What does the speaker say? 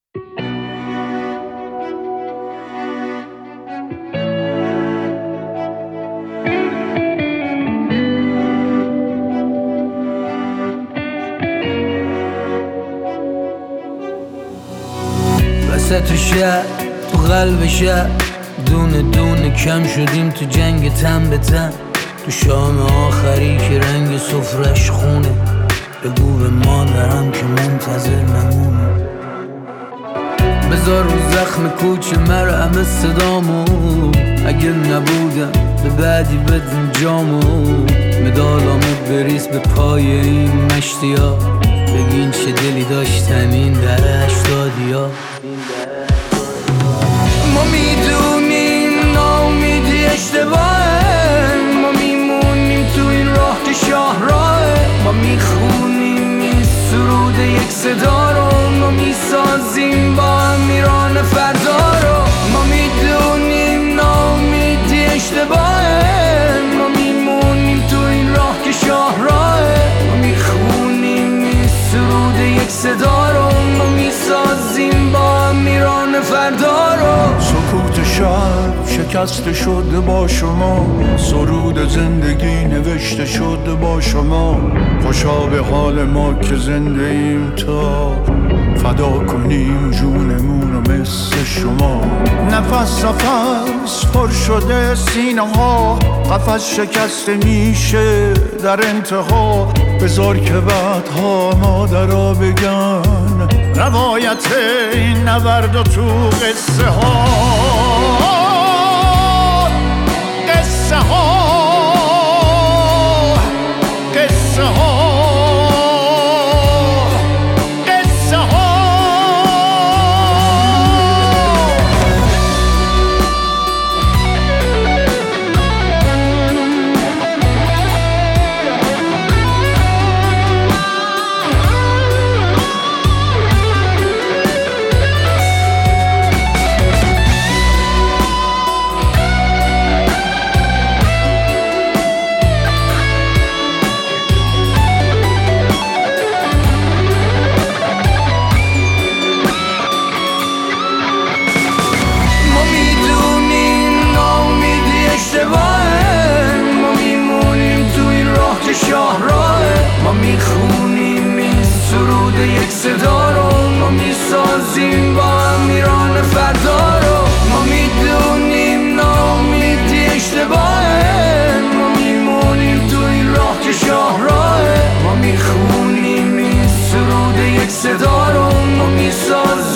تو شهر، تو قلب شهر، دونه دونه کم شدیم تو جنگ تن به تن. تو شام آخری که رنگ سفرش خونه، بگو به مادرم که منتظر نمونه. بذار رو زخم کوچه مرهم صدامو، اگه نبودم به بعدی بدن جامو. مدالامو بریز به پای این مشتیا، بگین چه دلی داشتن این در 80یا. ما میدونیم ناامیدی اشتباهه، ما میمونیم تو این راه که شاهراهه. ما میخونیم این سرود یک صدا رو، ما میسازیم با هم ایران فردا رو. ما میدونیم ناامیدی اشتباهه، ما میمونیم تو این راه که شاهراهه. ما میخونیم این سرود یک صدا رو، ما میسازیم با هم ایران فردا رو. سکوت شهر شکسته شده با شما، سرود زندگی نوشته شده با شما. خوشا به حال ما که زنده ایم تا فدا کنیم جونمون رو مثل شما. نفس نفس پر شده سینه ها، قفس شکسته میشه در انتها. بذار که بعدها مادرها بگن روایت این نبرد و تو قصه ها، قصه ها، قصه ها. ما میخونیم این سرود یک صدا رو، ما میسازیم با هم ایران فردا رو. ما میدونیم ناامیدی اشتباهه، ما میمونیم تو این راه که شاهراهه. ما میخونیم این سرود یک صدا رو، ما میسازیم